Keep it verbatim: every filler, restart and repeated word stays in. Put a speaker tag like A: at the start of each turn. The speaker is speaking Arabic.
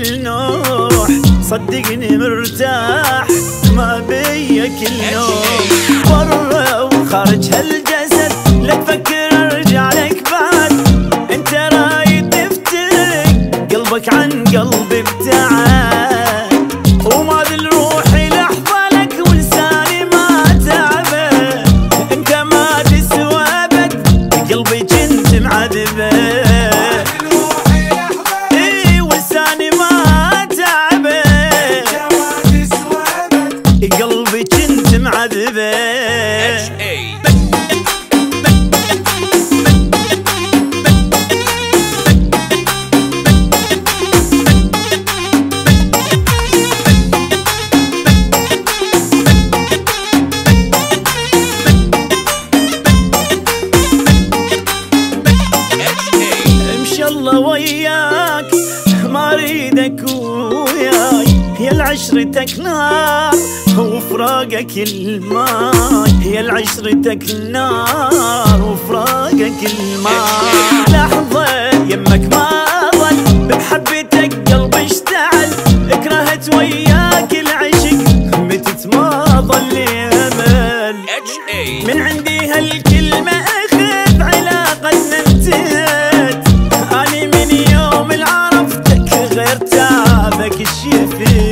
A: النوح، صدقني مرتاح ما بيك النوم. برا وخارج هالجسد لا تفكر ارجع لك بعد، انت رايد تفترق قلبك عن قلبي ابتعد، وما ذل روحي لحظة لك ولساني ما تعبه، انت ما تسوى ابد قلبي جنت معذبه، اي ولساني ما تعبه قلبي جنت معذبه. الله وياك ما اريدك وياي، يا العشرتك نار وفراقك الماي، يا العشرتك نار وفراقك الماي. لحظة يمك ما ظل بمحبتك قلبي اشتعل، كرهت وياك العشق متت ما ظل امل، من عندي هالكلمة اخذ علاقتنا انتهت، اني من يوم اللي عرفتك غير تعبك الشفيت.